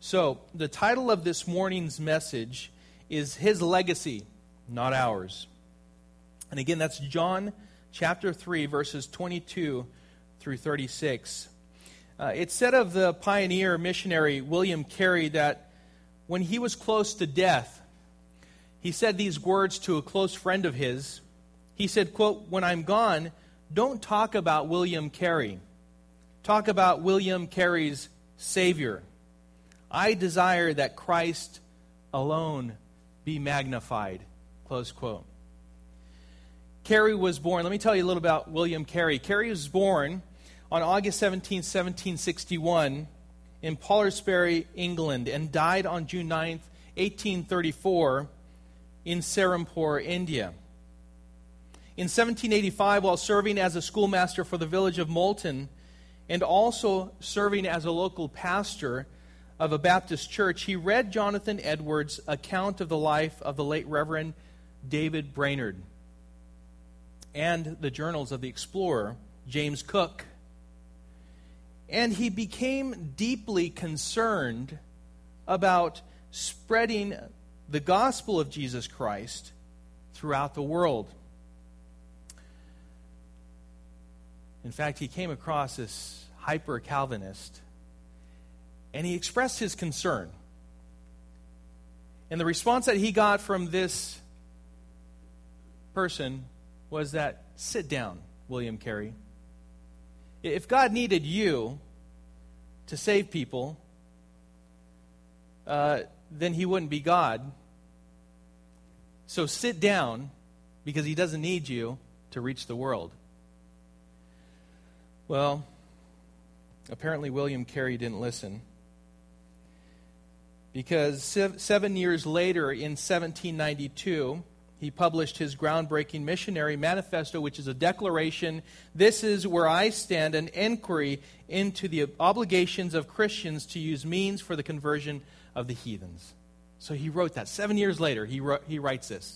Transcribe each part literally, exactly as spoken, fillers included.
So, the title of this morning's message is His Legacy, Not Ours. And again, that's John chapter three, verses twenty-two through thirty-six. Uh, it said of the pioneer missionary William Carey that when he was close to death, he said these words to a close friend of his. He said, quote, "When I'm gone, don't talk about William Carey. Talk about William Carey's Savior. I desire that Christ alone be magnified." Close quote. Carey was born, let me tell you a little about William Carey. Carey was born on August seventeenth, seventeen sixty-one in Poulsbury, England, and died on June ninth, eighteen thirty-four in Serampore, India. In seventeen eighty-five, while serving as a schoolmaster for the village of Moulton and also serving as a local pastor of a Baptist church, he read Jonathan Edwards' account of the life of the late Reverend David Brainerd and the journals of the explorer James Cook. And he became deeply concerned about spreading the gospel of Jesus Christ throughout the world. In fact, he came across this hyper-Calvinist, and he expressed his concern. And the response that he got from this person was that, "Sit down, William Carey. If God needed you to save people, uh, then He wouldn't be God. So sit down, because He doesn't need you to reach the world." Well, apparently William Carey didn't listen, because seven years later, in seventeen ninety-two, he published his groundbreaking missionary manifesto, which is a declaration, "This is where I stand, an inquiry into the obligations of Christians to use means for the conversion of the heathens." So he wrote that. Seven years later, he wrote, he writes this.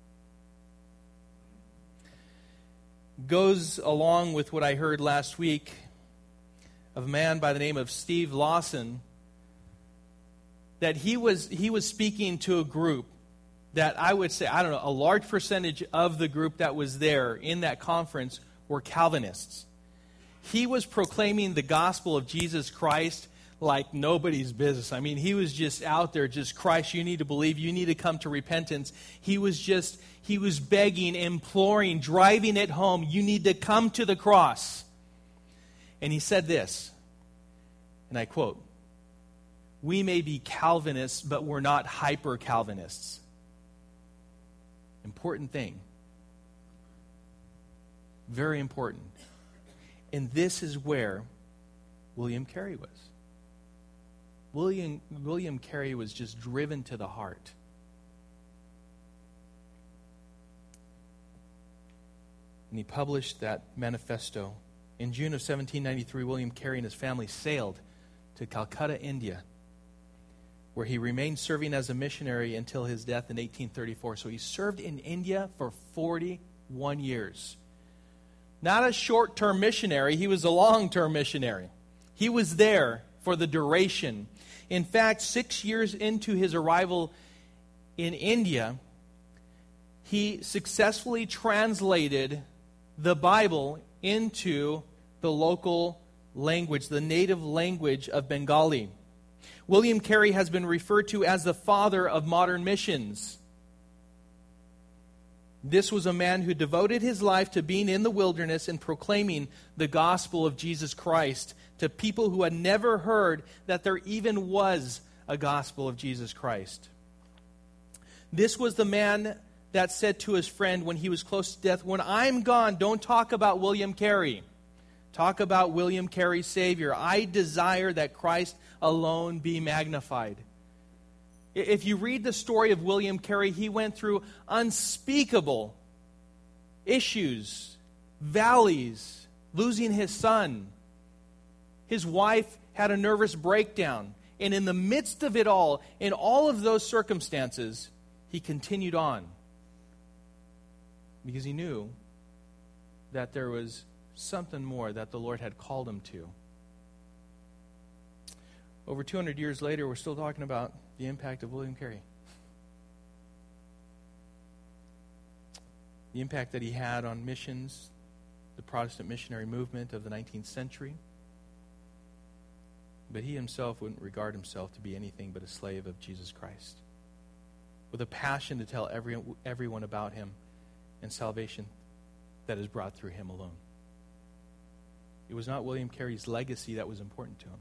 Goes along with what I heard last week of a man by the name of Steve Lawson, that he was he was speaking to a group that I would say, I don't know, a large percentage of the group that was there in that conference were Calvinists. He was proclaiming the gospel of Jesus Christ like nobody's business. I mean, he was just out there, just, "Christ, you need to believe, you need to come to repentance." He was just, he was begging, imploring, driving it home, "You need to come to the cross." And he said this, and I quote, "We may be Calvinists, but we're not hyper-Calvinists." Important thing. Very important. And this is where William Carey was. William, William Carey was just driven to the heart. And he published that manifesto. In June of seventeen ninety-three, William Carey and his family sailed to Calcutta, India, where he remained serving as a missionary until his death in eighteen thirty-four. So he served in India for forty-one years. Not a short-term missionary, he was a long-term missionary. He was there for the duration. In fact, six years into his arrival in India, he successfully translated the Bible into the local language, the native language of Bengali. William Carey has been referred to as the father of modern missions. This was a man who devoted his life to being in the wilderness and proclaiming the gospel of Jesus Christ to people who had never heard that there even was a gospel of Jesus Christ. This was the man that said to his friend when he was close to death, "When I'm gone, don't talk about William Carey. Talk about William Carey's Savior. I desire that Christ alone be magnified." If you read the story of William Carey, he went through unspeakable issues, valleys, losing his son. His wife had a nervous breakdown. And in the midst of it all, in all of those circumstances, he continued on. Because he knew that there was something more that the Lord had called him to. over two hundred years later, we're still talking about the impact of William Carey. The impact that he had on missions, the Protestant missionary movement of the nineteenth century. But he himself wouldn't regard himself to be anything but a slave of Jesus Christ, with a passion to tell every, everyone about him and salvation that is brought through him alone. It was not William Carey's legacy that was important to him,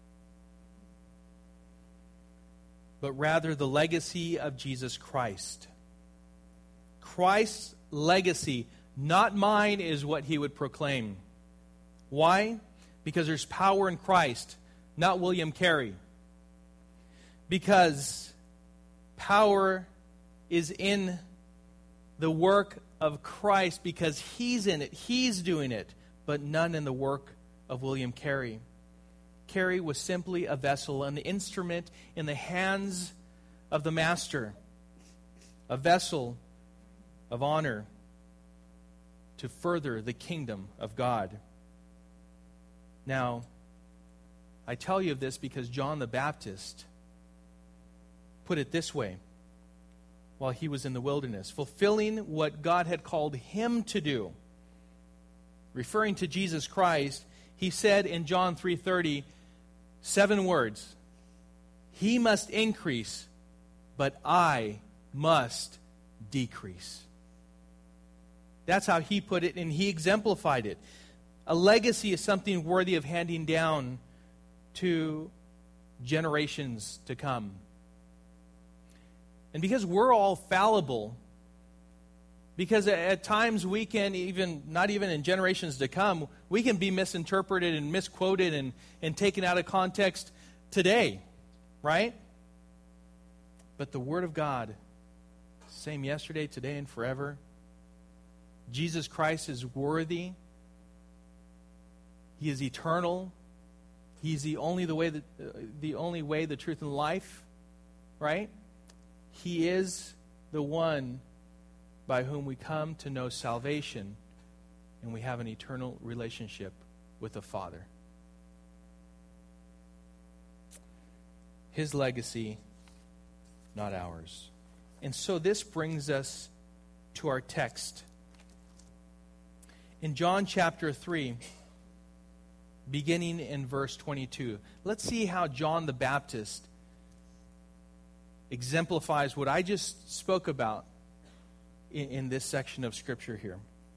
but rather the legacy of Jesus Christ. Christ's legacy, not mine, is what he would proclaim. Why? Because there's power in Christ, not William Carey. Because power is in the work of Christ, because he's in it, he's doing it, but none in the work of William Carey. Carey was simply a vessel, an instrument in the hands of the Master, a vessel of honor to further the kingdom of God. Now, I tell you of this because John the Baptist put it this way while he was in the wilderness, fulfilling what God had called him to do. Referring to Jesus Christ, he said in John three thirty, seven words, "He must increase, but I must decrease." That's how he put it, and he exemplified it. A legacy is something worthy of handing down to generations to come. And because we're all fallible, because at times we can even, not even in generations to come, we can be misinterpreted and misquoted and, and taken out of context today, right? But the Word of God, same yesterday, today, and forever. Jesus Christ is worthy. He is eternal. He's the only the way, the, uh, the only way, the truth, and life, right? He is the one by whom we come to know salvation, and we have an eternal relationship with the Father. His legacy, not ours. And so this brings us to our text. In John chapter three, beginning in verse twenty-two, let's see how John the Baptist exemplifies what I just spoke about in, in this section of Scripture here.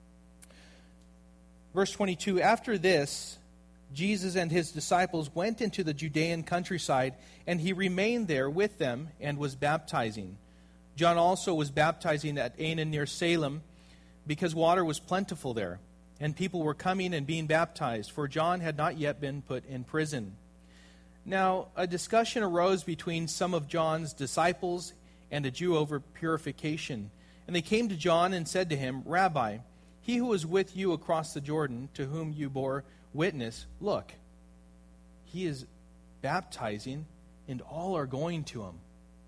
Verse twenty-two, after this, Jesus and his disciples went into the Judean countryside, and he remained there with them and was baptizing. John also was baptizing at Aenon near Salem, because water was plentiful there, and people were coming and being baptized, for John had not yet been put in prison. Now, a discussion arose between some of John's disciples and a Jew over purification. And they came to John and said to him, "Rabbi, he who was with you across the Jordan, to whom you bore witness, look, he is baptizing, and all are going to him."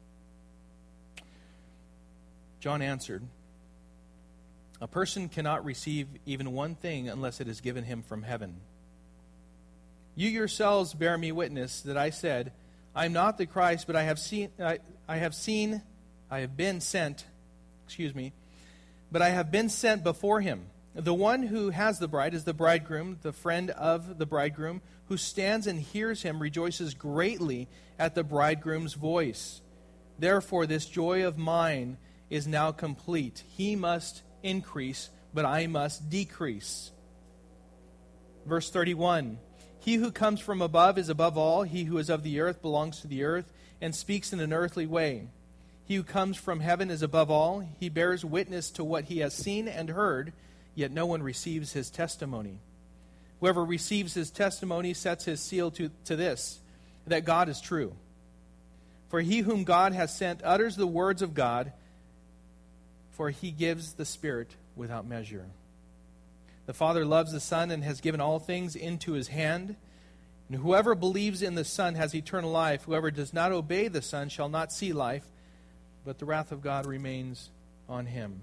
John answered, "A person cannot receive even one thing unless it is given him from heaven. You yourselves bear me witness that I said, I am not the Christ, but I have seen, I, I have seen, I have been sent, excuse me, but I have been sent before him. The one who has the bride is the bridegroom, the friend of the bridegroom, who stands and hears him rejoices greatly at the bridegroom's voice. Therefore this joy of mine is now complete. He must increase, but I must decrease." Verse thirty-one, "He who comes from above is above all. He who is of the earth belongs to the earth and speaks in an earthly way. He who comes from heaven is above all. He bears witness to what he has seen and heard, yet no one receives his testimony. Whoever receives his testimony sets his seal to, to this, that God is true. For he whom God has sent utters the words of God, for he gives the Spirit without measure. The Father loves the Son and has given all things into his hand. And whoever believes in the Son has eternal life. Whoever does not obey the Son shall not see life, but the wrath of God remains on him."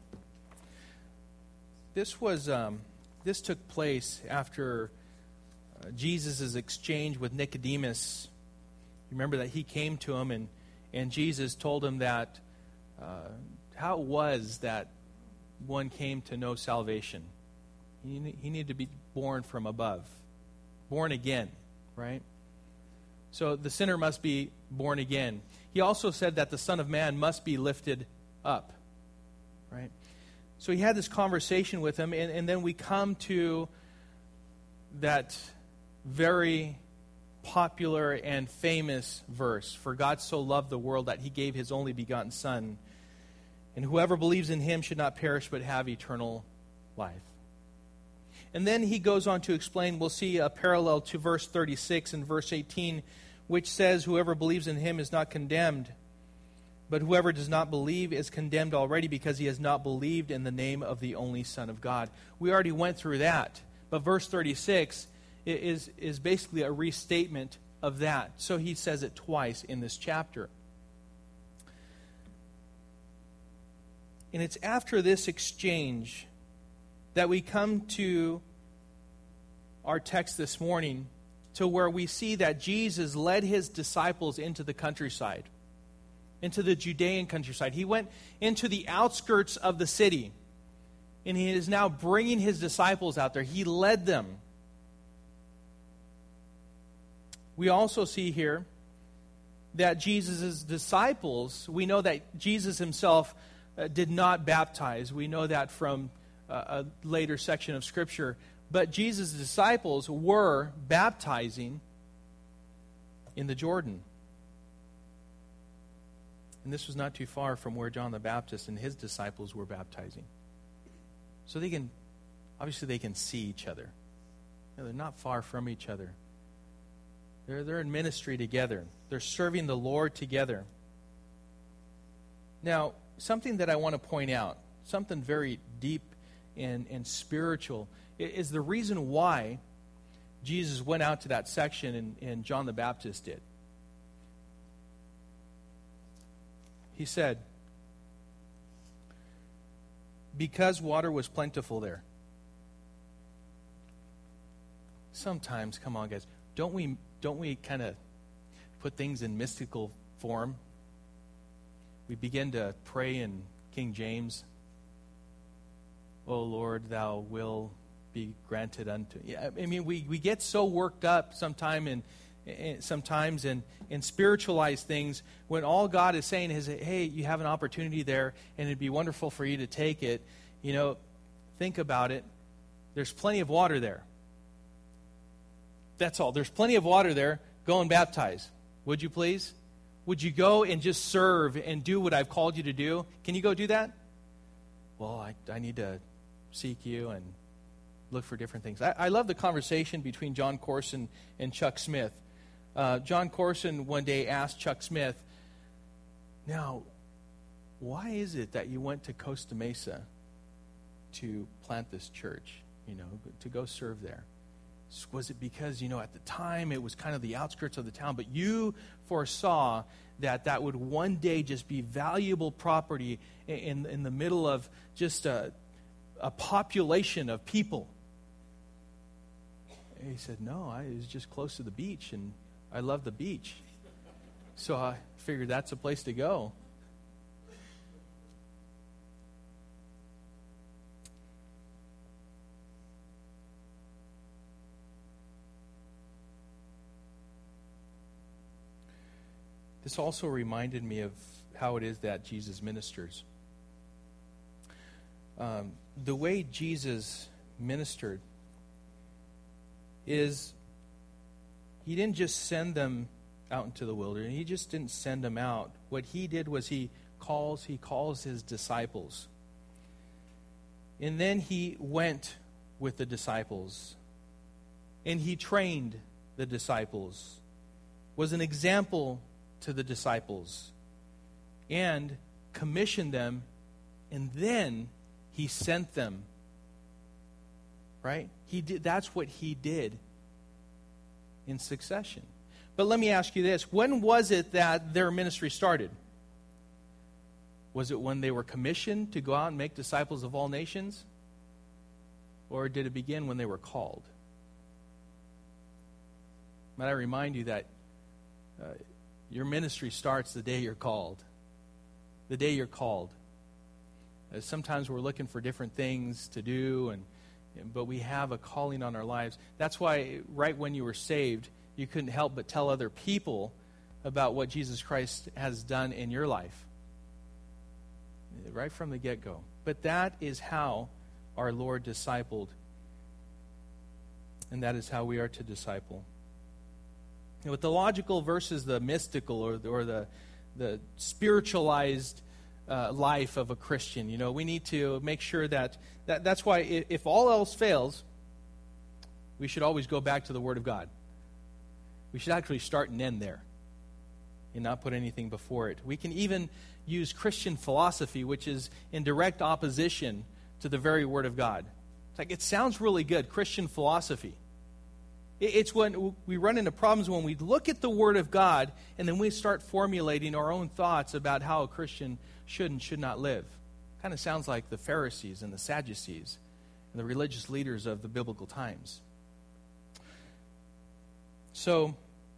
This was um, this took place after uh, Jesus' exchange with Nicodemus. Remember that he came to him, and, and Jesus told him that uh, how it was that one came to know salvation. He, he needed to be born from above, born again, right? So the sinner must be born again. He also said that the Son of Man must be lifted up, right? So he had this conversation with him, and, and then we come to that very popular and famous verse, "For God so loved the world that he gave his only begotten Son, and whoever believes in him should not perish but have eternal life." And then he goes on to explain, we'll see a parallel to verse thirty-six and verse eighteen, which says, "Whoever believes in him is not condemned, but whoever does not believe is condemned already because he has not believed in the name of the only Son of God." We already went through that, but verse thirty-six is, is basically a restatement of that. So he says it twice in this chapter. And it's after this exchange that we come to our text this morning, to where we see that Jesus led his disciples into the countryside, into the Judean countryside. He went into the outskirts of the city, and he is now bringing his disciples out there. He led them. We also see here that Jesus' disciples, we know that Jesus himself uh, did not baptize. We know that from uh, a later section of Scripture. But Jesus' disciples were baptizing in the Jordan. And this was not too far from where John the Baptist and his disciples were baptizing. So they can, obviously they can see each other. You know, they're not far from each other. They're, they're in ministry together. They're serving the Lord together. Now, something that I want to point out, something very deep and, and spiritual, is the reason why Jesus went out to that section and, and John the Baptist did. He said, because water was plentiful there. Sometimes, come on guys, don't we don't we kind of put things in mystical form? We begin to pray in King James. "O Lord, thou will be granted unto." Yeah, I mean, we, we get so worked up sometime in, in sometimes in, in spiritualized things when all God is saying is, hey, you have an opportunity there and it'd be wonderful for you to take it. You know, think about it. There's plenty of water there. That's all. There's plenty of water there. Go and baptize. Would you please? Would you go and just serve and do what I've called you to do? Can you go do that? Well, I, I need to seek you and look for different things. I, I love the conversation between John Corson and Chuck Smith. Uh, John Corson one day asked Chuck Smith, "Now, why is it that you went to Costa Mesa to plant this church, you know, to go serve there? Was it because, you know, at the time it was kind of the outskirts of the town, but you foresaw that that would one day just be valuable property in, in the middle of just a, a population of people?" And he said, "No, I was just close to the beach, and I love the beach. So I figured that's a place to go." This also reminded me of how it is that Jesus ministers. Um, the way Jesus ministered is he didn't just send them out into the wilderness. He just didn't send them out. What he did was he calls, he calls his disciples. And then he went with the disciples. And he trained the disciples. Was an example to the disciples. And commissioned them. And then he sent them. Right? He did. That's what he did in succession. But let me ask you this. When was it that their ministry started? Was it when they were commissioned to go out and make disciples of all nations? Or did it begin when they were called? Might I remind you that uh, your ministry starts the day you're called. The day you're called. Uh, sometimes we're looking for different things to do, and but we have a calling on our lives. That's why right when you were saved, you couldn't help but tell other people about what Jesus Christ has done in your life. Right from the get-go. But that is how our Lord discipled. And that is how we are to disciple. And with the logical versus the mystical or the, or the, the spiritualized uh, life of a Christian, you know, we need to make sure that, that that's why if, if all else fails, we should always go back to the Word of God. We should actually start and end there and not put anything before it. We can even use Christian philosophy, which is in direct opposition to the very Word of God. It's like, it sounds really good, Christian philosophy. It's when we run into problems when we look at the Word of God and then we start formulating our own thoughts about how a Christian should and should not live. Kind of sounds like the Pharisees and the Sadducees and the religious leaders of the biblical times. So,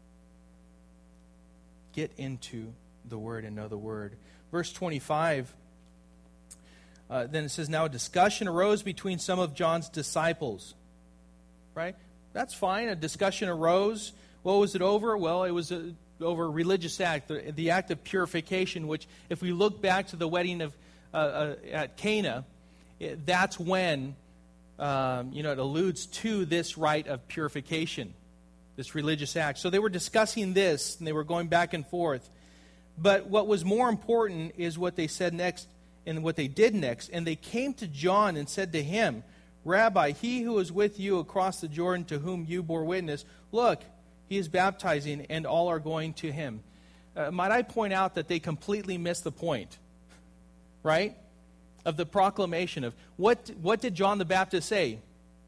get into the Word and know the Word. Verse twenty-five, uh, then it says, now a discussion arose between some of John's disciples. Right? That's fine. A discussion arose. What was it over? Well, it was a, over a religious act, the, the act of purification, which if we look back to the wedding of uh, uh, at Cana, it, that's when, um, you know, it alludes to this rite of purification, this religious act. So they were discussing this, and they were going back and forth. But what was more important is what they said next and what they did next. And they came to John and said to him, Rabbi, he who is with you across the Jordan, to whom you bore witness, look, he is baptizing, and all are going to him. Uh, might I point out that they completely missed the point, right, of the proclamation of what, what did John the Baptist say?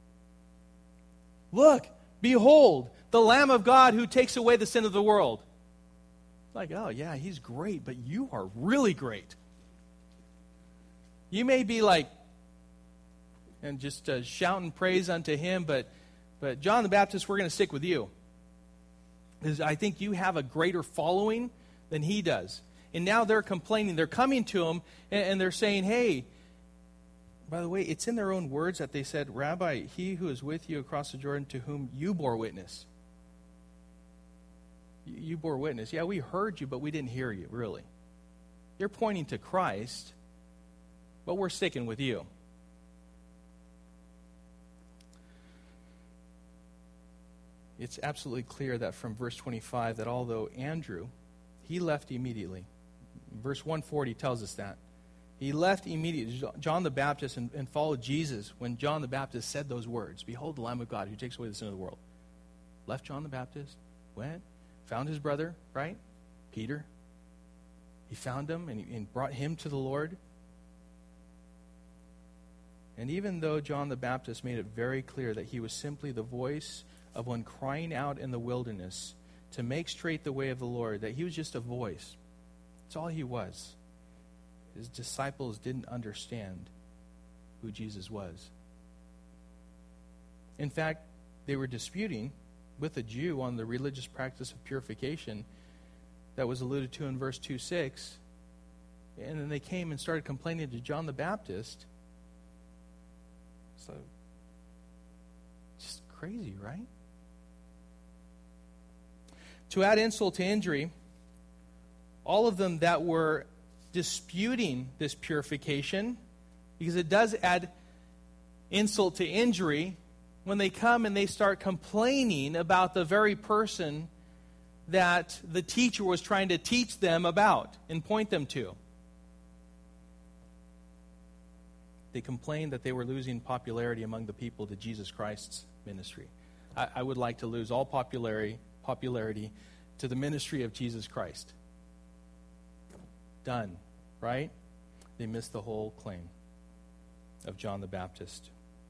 Look, behold, the Lamb of God who takes away the sin of the world. Like, oh yeah, he's great, but you are really great. You may be like, and just uh, shouting praise unto him, but but John the Baptist, we're going to stick with you. Because I think you have a greater following than he does. And now they're complaining. They're coming to him, and, and they're saying, hey, by the way, it's in their own words that they said, Rabbi, he who is with you across the Jordan, to whom you bore witness. You, you bore witness. Yeah, we heard you, but we didn't hear you, really. You're pointing to Christ, but we're sticking with you. It's absolutely clear that from verse twenty-five that although Andrew, he left immediately. Verse one forty tells us that. He left immediately, John the Baptist, and, and followed Jesus when John the Baptist said those words. Behold the Lamb of God who takes away the sin of the world. Left John the Baptist, went, found his brother, right? Peter. He found him and, he, and brought him to the Lord. And even though John the Baptist made it very clear that he was simply the voice of one crying out in the wilderness to make straight the way of the Lord, that he was just a voice. That's all he was. His disciples didn't understand who Jesus was. In fact, they were disputing with a Jew on the religious practice of purification that was alluded to in verse two six. And then they came and started complaining to John the Baptist. So, just crazy, right? To add insult to injury, all of them that were disputing this purification, because it does add insult to injury, when they come and they start complaining about the very person that the teacher was trying to teach them about and point them to. They complained that they were losing popularity among the people to Jesus Christ's ministry. I, I would like to lose all popularity popularity to the ministry of Jesus Christ. Done, right? They missed the whole claim of John the Baptist.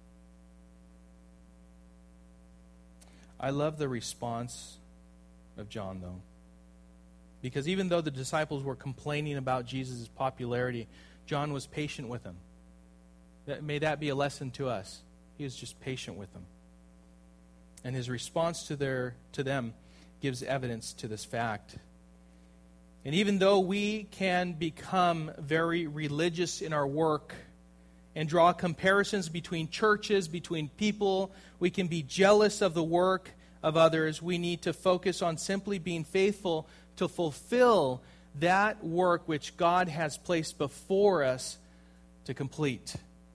I love the response of John, though. Because even though the disciples were complaining about Jesus' popularity, John was patient with them. That, may that be a lesson to us. He was just patient with them. And his response to their to them gives evidence to this fact. And even though we can become very religious in our work and draw comparisons between churches, between people, we can be jealous of the work of others, we need to focus on simply being faithful to fulfill that work which God has placed before us to complete.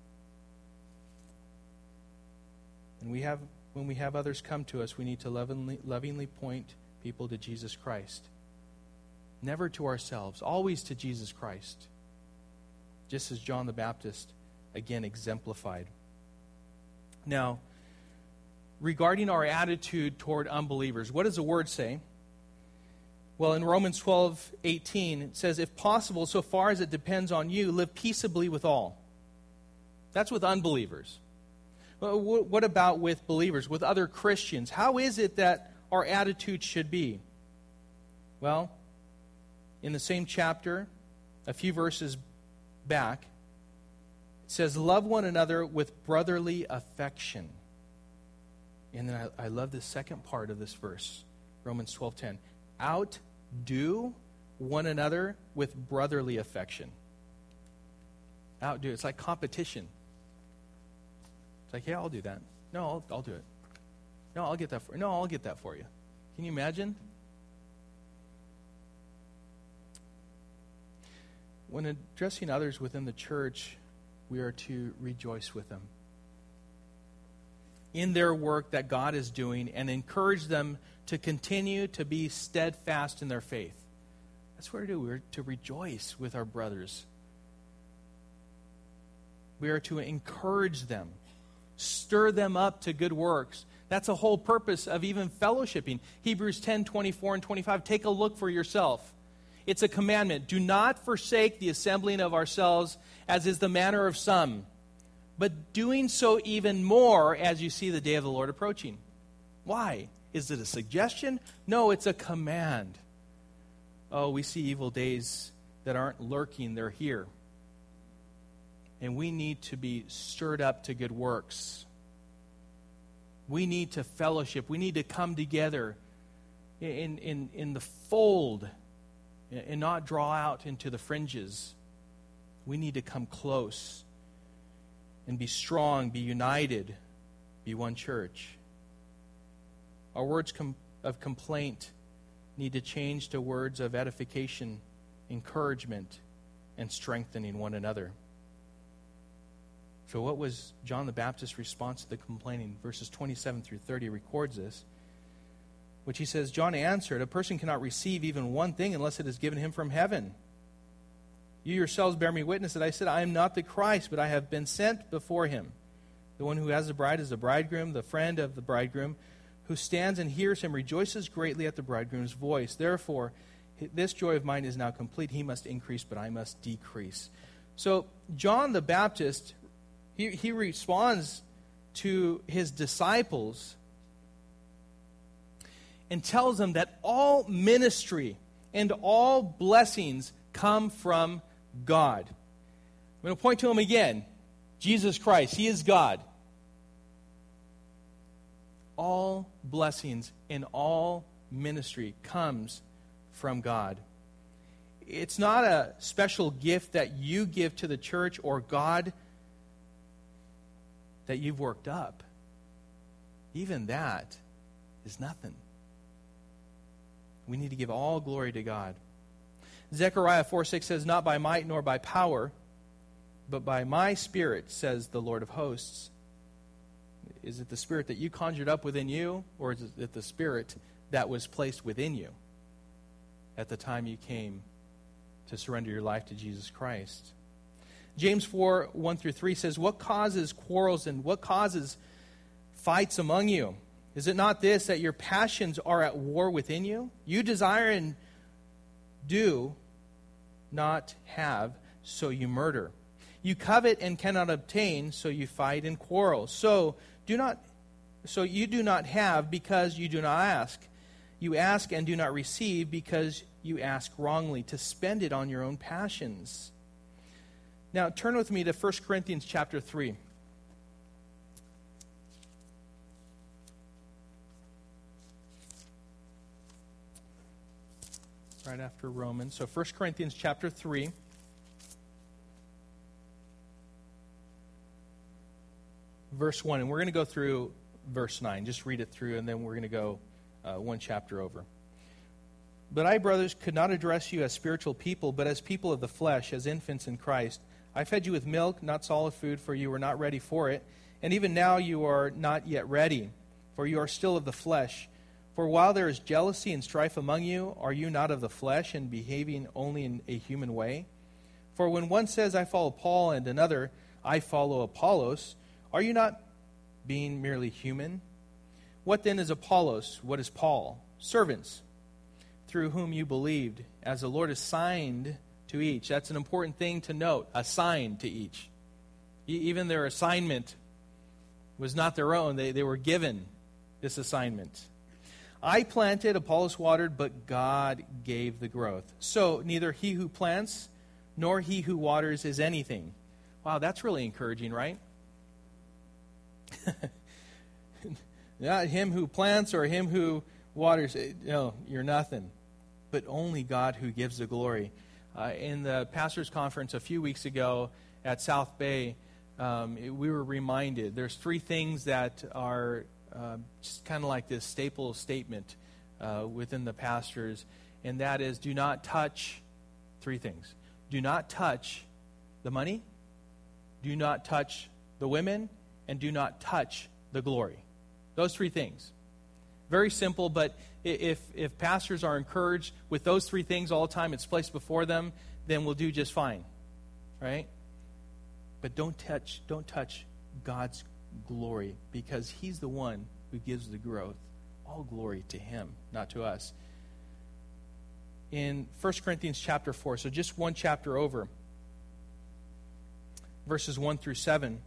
And we have, when we have others come to us, we need to lovingly, lovingly point people to Jesus Christ. Never to ourselves, always to Jesus Christ. Just as John the Baptist, again, exemplified. Now, regarding our attitude toward unbelievers, what does the Word say? Well, in Romans twelve eighteen, it says, if possible, so far as it depends on you, live peaceably with all. That's with unbelievers. Well, what about with believers, with other Christians? How is it that our attitude should be? Well, in the same chapter, a few verses back, it says, love one another with brotherly affection. And then I, I love the second part of this verse, Romans twelve ten. Outdo one another with brotherly affection. Outdo. It's like competition. It's like, yeah, I'll do that. No, I'll, I'll do it. No, I'll get that for you. No, I'll get that for you. Can you imagine? When addressing others within the church, we are to rejoice with them in their work that God is doing and encourage them to continue to be steadfast in their faith. That's what we do. We're to rejoice with our brothers. We are to encourage them, stir them up to good works. That's the whole purpose of even fellowshipping. Hebrews ten, twenty-four and twenty-five. Take a look for yourself. It's a commandment. Do not forsake the assembling of ourselves, as is the manner of some, but doing so even more as you see the day of the Lord approaching. Why? Is it a suggestion? No, it's a command. Oh, we see evil days that aren't lurking, they're here. And we need to be stirred up to good works. We need to fellowship. We need to come together in, in, in the fold and not draw out into the fringes. We need to come close and be strong, be united, be one church. Our words com- of complaint need to change to words of edification, encouragement, and strengthening one another. So what was John the Baptist's response to the complaining? Verses twenty-seven through thirty records this, which he says, John answered, a person cannot receive even one thing unless it is given him from heaven. You yourselves bear me witness that I said, I am not the Christ, but I have been sent before him. The one who has the bride is the bridegroom, the friend of the bridegroom, who stands and hears him rejoices greatly at the bridegroom's voice. Therefore, this joy of mine is now complete. He must increase, but I must decrease. So John the Baptist, he, he responds to his disciples and tells them that all ministry and all blessings come from God. I'm going to point to him again. Jesus Christ, he is God. All blessings and all ministry comes from God. It's not a special gift that you give to the church or God that you've worked up. Even that is nothing. We need to give all glory to God. Zechariah four six says, not by might nor by power, but by my Spirit, says the Lord of hosts. Is it the Spirit that you conjured up within you, or is it the Spirit that was placed within you at the time you came to surrender your life to Jesus Christ? James four one through three says, what causes quarrels and what causes fights among you? Is it not this, that your passions are at war within you? You desire and do not have, so you murder. You covet and cannot obtain, so you fight and quarrel. So do not, so you do not have because you do not ask. You ask and do not receive because you ask wrongly, to spend it on your own passions. Now turn with me to First Corinthians chapter three. right after Romans. So First Corinthians chapter three. Verse one, and we're going to go through verse nine. Just read it through, and then we're going to go uh, one chapter over. But I, brothers, could not address you as spiritual people, but as people of the flesh, as infants in Christ. I fed you with milk, not solid food, for you were not ready for it. And even now you are not yet ready, for you are still of the flesh. For while there is jealousy and strife among you, are you not of the flesh and behaving only in a human way? For when one says, I follow Paul, and another, I follow Apollos, are you not being merely human? What then is Apollos? What is Paul? Servants, through whom you believed, as the Lord assigned to each. That's an important thing to note, assigned to each. Even their assignment was not their own. They, they were given this assignment. I planted, Apollos watered, but God gave the growth. So neither he who plants nor he who waters is anything. Wow, that's really encouraging, right? Not him who plants or him who waters. No, you're nothing. But only God who gives the glory. Uh, in the pastor's conference a few weeks ago at South Bay, um, it, we were reminded there's three things that are uh, just kind of like this staple statement uh, within the pastors, and that is do not touch three things. Do not touch the money, do not touch the women, and do not touch the glory. Those three things. Very simple, but if if pastors are encouraged with those three things all the time, it's placed before them, then we'll do just fine. Right? But don't touch don't touch God's glory, because he's the one who gives the growth. All glory to him, not to us. In First Corinthians chapter four, so just one chapter over, verses one through seven.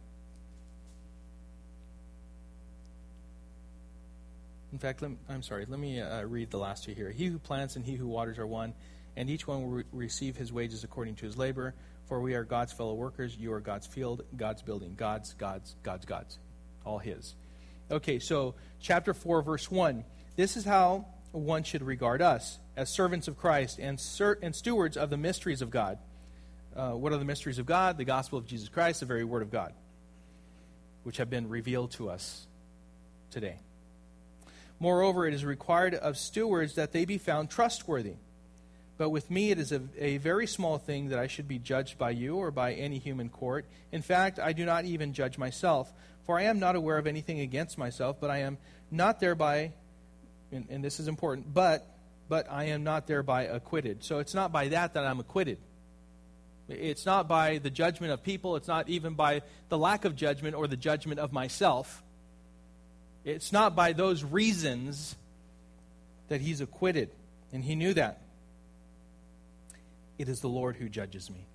In fact, let me, I'm sorry, let me uh, read the last two here. He who plants and he who waters are one, and each one will re- receive his wages according to his labor. For we are God's fellow workers, you are God's field, God's building. God's, God's, God's, God's. All his. Okay, so chapter four, verse one. This is how one should regard us, as servants of Christ and, ser- and stewards of the mysteries of God. Uh, what are the mysteries of God? The gospel of Jesus Christ, the very word of God, which have been revealed to us today. Moreover, it is required of stewards that they be found trustworthy. But with me it is a, a very small thing that I should be judged by you or by any human court. In fact, I do not even judge myself, for I am not aware of anything against myself, but I am not thereby, and, and this is important, but but I am not thereby acquitted. So it's not by that that I'm acquitted. It's not by the judgment of people. It's not even by the lack of judgment or the judgment of myself. It's not by those reasons that he's acquitted, and he knew that. It is the Lord who judges me.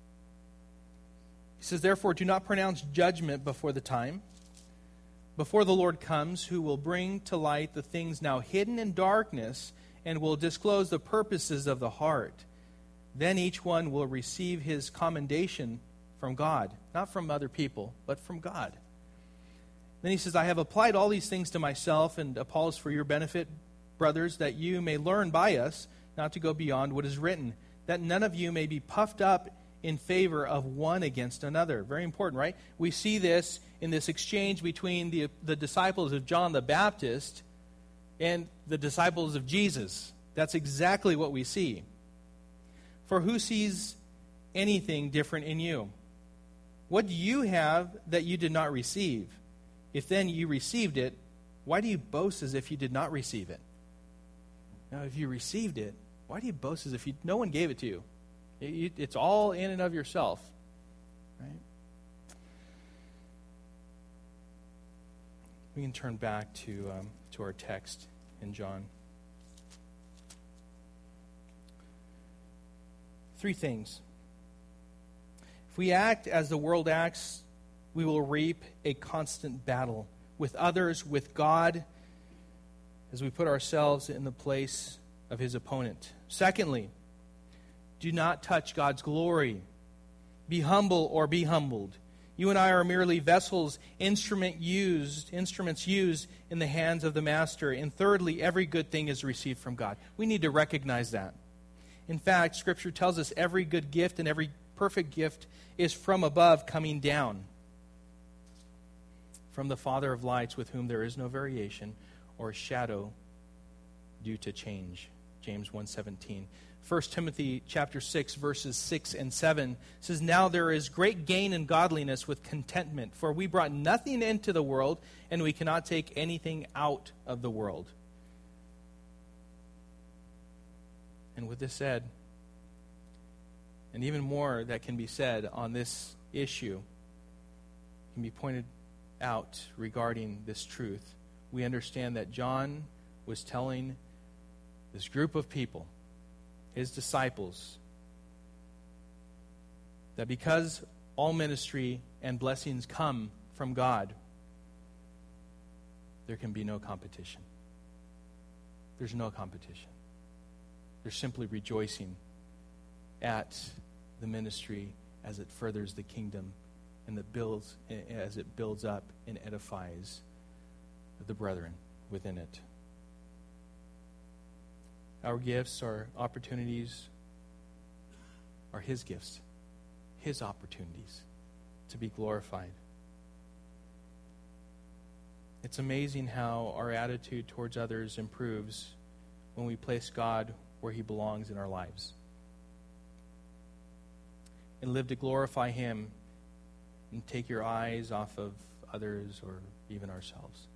He says, therefore, do not pronounce judgment before the time, before the Lord comes, who will bring to light the things now hidden in darkness and will disclose the purposes of the heart. Then each one will receive his commendation from God, not from other people, but from God. Then he says, I have applied all these things to myself and Apollos for your benefit, brothers, that you may learn by us not to go beyond what is written, that none of you may be puffed up in favor of one against another. Very important, right? We see this in this exchange between the, the disciples of John the Baptist and the disciples of Jesus. That's exactly what we see. For who sees anything different in you? What do you have that you did not receive? If then you received it, why do you boast as if you did not receive it? Now, if you received it, why do you boast as if you, no one gave it to you? It, it's all in and of yourself, right? We can turn back to um, to our text in John. Three things. If we act as the world acts, we will reap a constant battle with others, with God, as we put ourselves in the place of his opponent. Secondly, do not touch God's glory. Be humble or be humbled. You and I are merely vessels, instrument used, instruments used in the hands of the master. And thirdly, every good thing is received from God. We need to recognize that. In fact, Scripture tells us every good gift and every perfect gift is from above, coming down from the Father of lights, with whom there is no variation or shadow due to change. James one seventeen. First Timothy chapter six, verses six and seven says, "Now there is great gain in godliness with contentment, for we brought nothing into the world, and we cannot take anything out of the world." And with this said, and even more that can be said on this issue, can be pointed out regarding this truth. We understand that John was telling this group of people, his disciples, that because all ministry and blessings come from God, there can be no competition. There's no competition. They're simply rejoicing at the ministry as it furthers the kingdom and that builds, as it builds up and edifies the brethren within it. Our gifts, our opportunities, are His gifts, His opportunities to be glorified. It's amazing how our attitude towards others improves when we place God where He belongs in our lives and live to glorify Him and take your eyes off of others or even ourselves.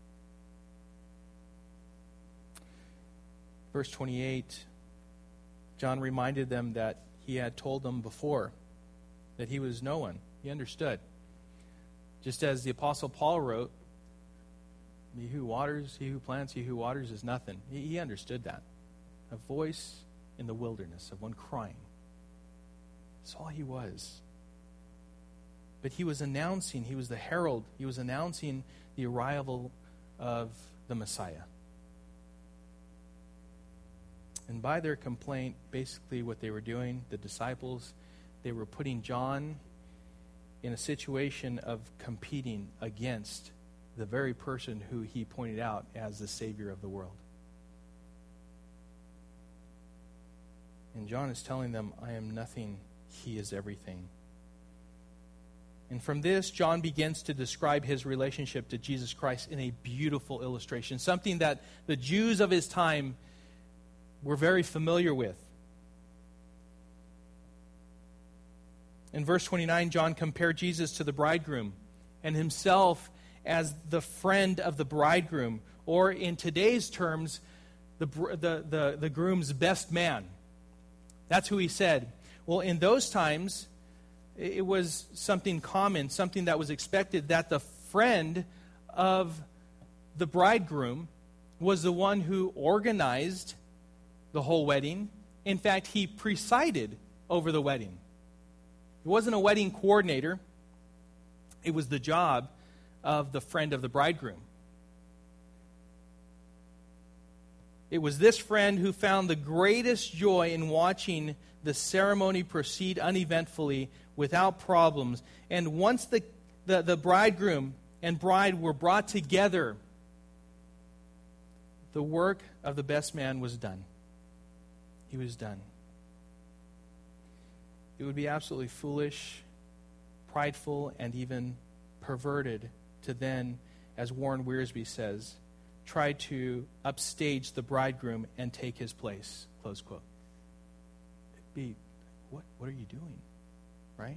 Verse twenty-eight, John reminded them that he had told them before that he was no one. He understood. Just as the Apostle Paul wrote, "He who waters, he who plants, he who waters is nothing." He, he understood that. A voice in the wilderness of one crying. That's all he was. But he was announcing, he was the herald, he was announcing the arrival of the Messiah. And by their complaint, basically what they were doing, the disciples, they were putting John in a situation of competing against the very person who he pointed out as the Savior of the world. And John is telling them, "I am nothing, He is everything." And from this, John begins to describe his relationship to Jesus Christ in a beautiful illustration, something that the Jews of his time were very familiar with. In verse twenty-nine, John compared Jesus to the bridegroom and himself as the friend of the bridegroom, or in today's terms, the, the, the, the groom's best man. That's who he said. Well, in those times, it was something common, something that was expected, that the friend of the bridegroom was the one who organized the whole wedding. In fact, he presided over the wedding. It wasn't a wedding coordinator. It was the job of the friend of the bridegroom. It was this friend who found the greatest joy in watching the ceremony proceed uneventfully without problems. And once the, the, the bridegroom and bride were brought together, the work of the best man was done. He was done. It would be absolutely foolish, prideful, and even perverted to then, as Warren Wiersbe says, try to upstage the bridegroom and take his place, close quote. It'd be, what, what are you doing? Right?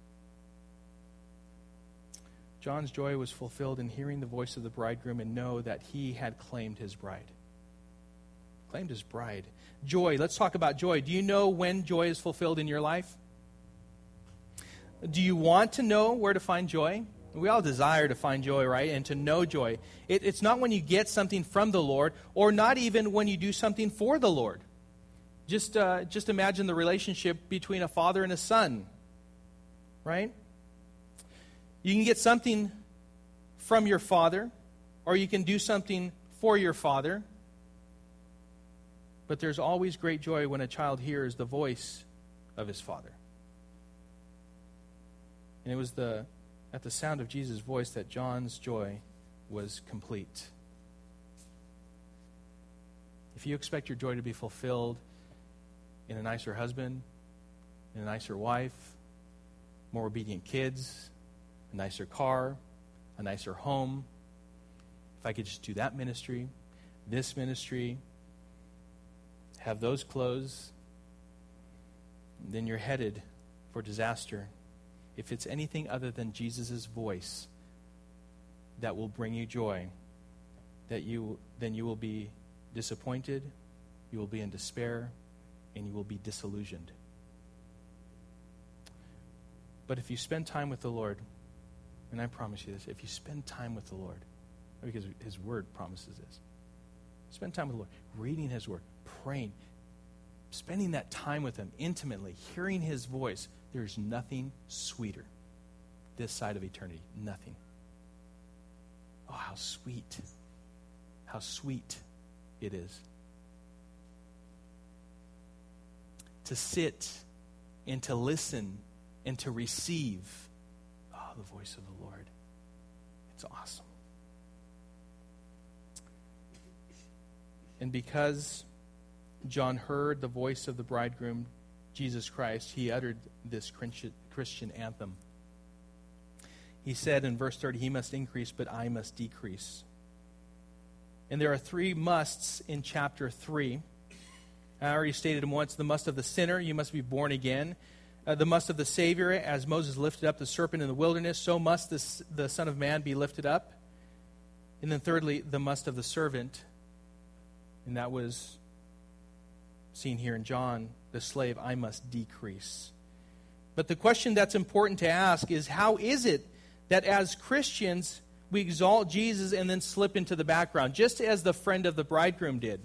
John's joy was fulfilled in hearing the voice of the bridegroom and know that he had claimed his bride. Claimed his bride. Joy. Let's talk about joy. Do you know when joy is fulfilled in your life? Do you want to know where to find joy? We all desire to find joy, right? And to know joy. It, it's not when you get something from the Lord, or not even when you do something for the Lord. Just, uh, just imagine the relationship between a father and a son, right? You can get something from your father, or you can do something for your father. But there's always great joy when a child hears the voice of his father. And it was the at the sound of Jesus' voice that John's joy was complete. If you expect your joy to be fulfilled in a nicer husband, in a nicer wife, more obedient kids, a nicer car, a nicer home. If I could just do that ministry, this ministry, have those clothes, then you're headed for disaster. If it's anything other than Jesus' voice that will bring you joy, that you then you will be disappointed, you will be in despair, and you will be disillusioned. But if you spend time with the Lord, and I promise you this, if you spend time with the Lord, because His Word promises this, spend time with the Lord, reading His Word, praying, spending that time with Him intimately, hearing His voice, there's nothing sweeter this side of eternity. Nothing. Oh, how sweet. How sweet it is to sit and to listen and to receive oh, the voice of the Lord. It's awesome. And because John heard the voice of the bridegroom, Jesus Christ, he uttered this Christian anthem. He said in verse thirty, He must increase, but I must decrease. And there are three musts in chapter three. I already stated them once. The must of the sinner, you must be born again. Uh, the must of the Savior, as Moses lifted up the serpent in the wilderness, so must the, the Son of Man be lifted up. And then thirdly, the must of the servant. And that was seen here in John, the slave, I must decrease. But the question that's important to ask is, how is it that as Christians we exalt Jesus and then slip into the background, just as the friend of the bridegroom did?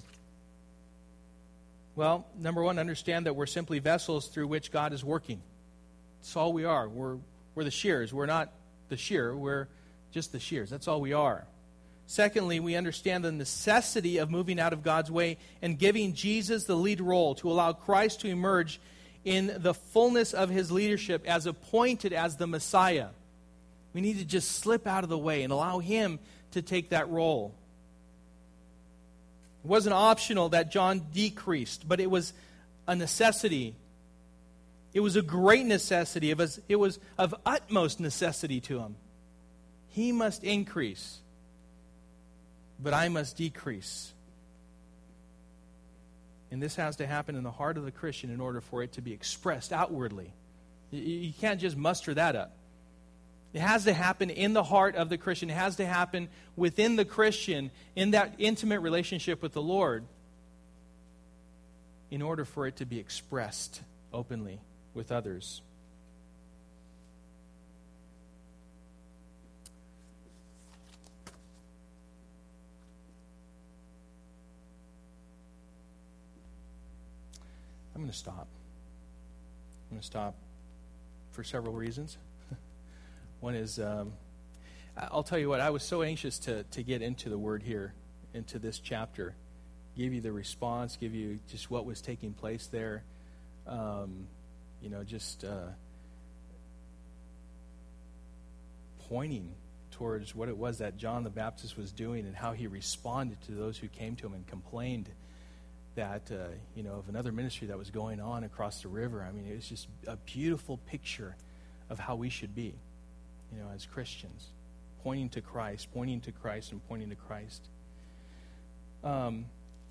Well, number one, understand that we're simply vessels through which God is working. That's all we are. We're, we're the shears. We're not the shear. We're just the shears. That's all we are. Secondly, we understand the necessity of moving out of God's way and giving Jesus the lead role to allow Christ to emerge in the fullness of His leadership as appointed as the Messiah. We need to just slip out of the way and allow Him to take that role. It wasn't optional that John decreased, but it was a necessity. It was a great necessity. It was, it was of utmost necessity to him. He must increase, but I must decrease. And this has to happen in the heart of the Christian in order for it to be expressed outwardly. You can't just muster that up. It has to happen in the heart of the Christian. It has to happen within the Christian in that intimate relationship with the Lord in order for it to be expressed openly with others. I'm going to stop. I'm going to stop for several reasons. One is, um, I'll tell you what, I was so anxious to, to get into the Word here, into this chapter, give you the response, give you just what was taking place there, um, you know, just uh, pointing towards what it was that John the Baptist was doing and how he responded to those who came to him and complained that, uh, you know, of another ministry that was going on across the river. I mean, it was just a beautiful picture of how we should be, you know, as Christians, pointing to Christ, pointing to Christ, and pointing to Christ. Um,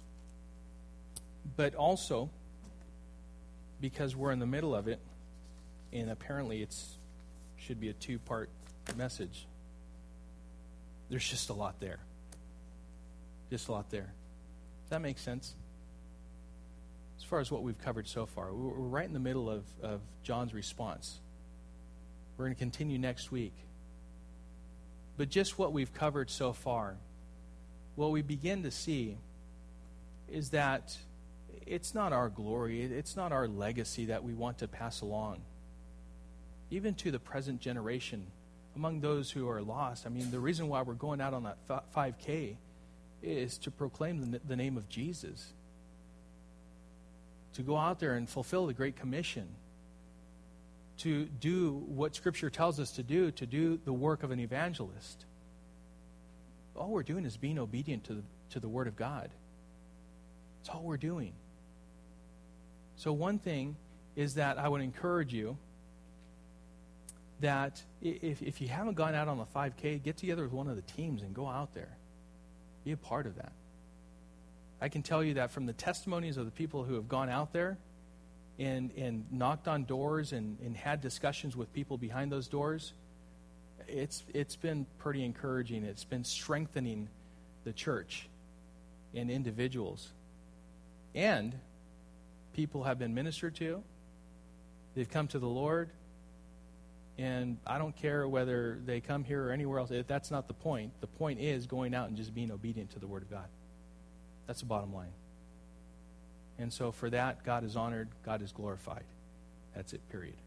but also, because we're in the middle of it, and apparently it's should be a two-part message, there's just a lot there. Just a lot there. Does that make sense? As far as what we've covered so far, we're right in the middle of, of John's response. We're going to continue next week. But just what we've covered so far, what we begin to see is that it's not our glory, it's not our legacy that we want to pass along, even to the present generation, among those who are lost. I mean, the reason why we're going out on that five K is to proclaim the, the name of Jesus, to go out there and fulfill the Great Commission, to do what Scripture tells us to do, to do the work of an evangelist. All we're doing is being obedient to the, to the Word of God. That's all we're doing. So one thing is that I would encourage you that if, if you haven't gone out on the five K, get together with one of the teams and go out there. Be a part of that. I can tell you that from the testimonies of the people who have gone out there and, and knocked on doors and, and had discussions with people behind those doors, it's it's been pretty encouraging. It's been strengthening the church and individuals. And people have been ministered to. They've come to the Lord. And I don't care whether they come here or anywhere else. That's not the point. The point is going out and just being obedient to the Word of God. That's the bottom line. And so for that, God is honored. God is glorified. That's it, period.